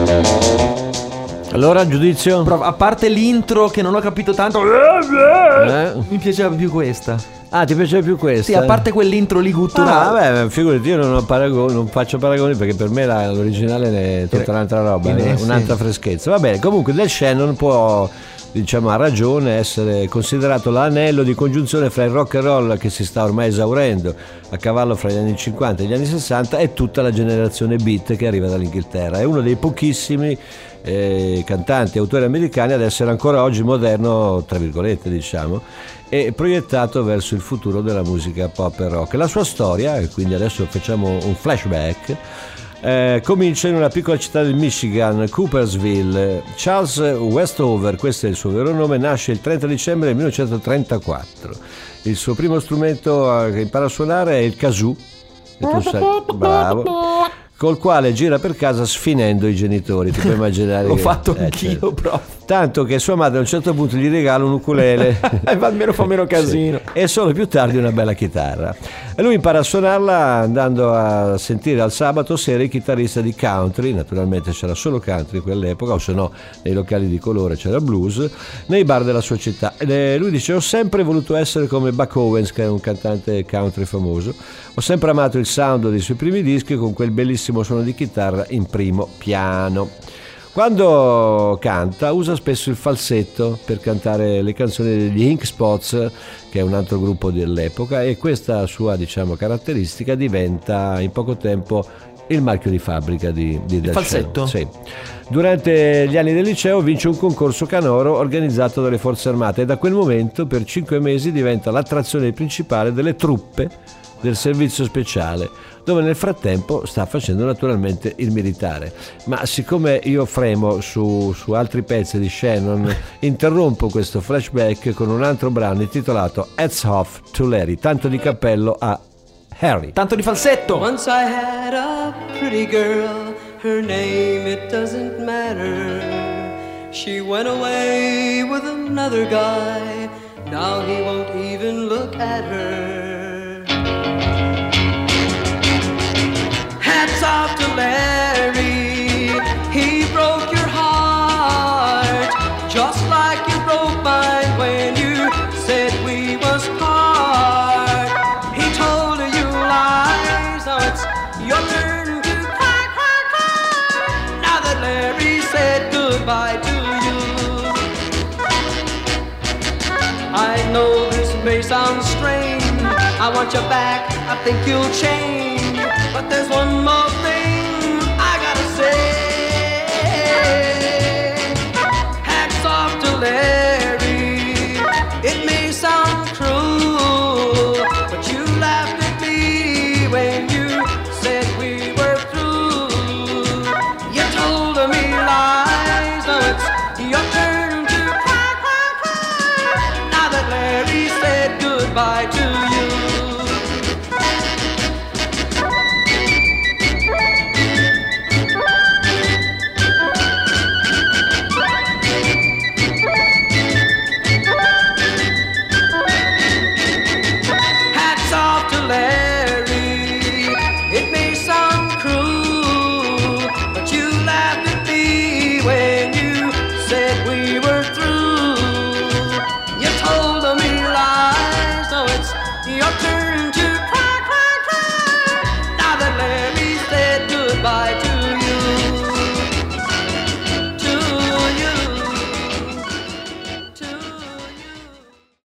Allora, giudizio? A parte l'intro che non ho capito tanto, mi piaceva più questa. Ah, ti piaceva più questa? Sì, a parte quell'intro lì gutturale. Vabbè, figurati, io non faccio paragoni perché per me l'originale è tutta un'altra roba, un'altra freschezza. Va bene, comunque Del Shannon può, diciamo, a ragione essere considerato l'anello di congiunzione fra il rock and roll che si sta ormai esaurendo a cavallo fra gli anni 50 e gli anni 60 e tutta la generazione beat che arriva dall'Inghilterra. È uno dei pochissimi cantanti e autori americani ad essere ancora oggi moderno, tra virgolette, diciamo, e proiettato verso il futuro della musica pop e rock. La sua storia, e quindi adesso facciamo un flashback, comincia in una piccola città del Michigan, Coopersville. Charles Westover, questo è il suo vero nome, nasce il 30 dicembre del 1934. Il suo primo strumento che impara a suonare è il kazoo, e tu sai, bravo, col quale gira per casa sfinendo i genitori, ti puoi immaginare. L'ho fatto anch'io, certo. proprio. Tanto che sua madre a un certo punto gli regala un ukulele almeno fa meno casino, sì. E solo più tardi una bella chitarra, e lui impara a suonarla andando a sentire al sabato sera il chitarrista di country. Naturalmente c'era solo country in quell'epoca, o se no nei locali di colore c'era blues, nei bar della sua città. E lui dice: ho sempre voluto essere come Buck Owens, che è un cantante country famoso. Ho sempre amato il sound dei suoi primi dischi con quel bellissimo suono di chitarra in primo piano. Quando canta usa spesso il falsetto per cantare le canzoni degli Ink Spots, che è un altro gruppo dell'epoca, e questa sua, diciamo, caratteristica diventa in poco tempo il marchio di fabbrica di Del falsetto? Shannon. Sì. Durante gli anni del liceo vince un concorso canoro organizzato dalle forze armate e da quel momento per 5 mesi diventa l'attrazione principale delle truppe del servizio speciale, dove nel frattempo sta facendo naturalmente il militare. Ma siccome io fremo su altri pezzi di Shannon, interrompo questo flashback con un altro brano intitolato Hats Off to Larry, tanto di cappello a Harry. Tanto di falsetto. Once I had a pretty girl, her name it doesn't matter. She went away with another guy, now he won't even look at her. Hats off to Larry, he broke your heart, just like you broke mine when you said we must part. He told you lies, now it's your turn to cry, cry, cry. Now that Larry said goodbye to you, I know this may sound strange, I want you back, I think you'll change, but there's one more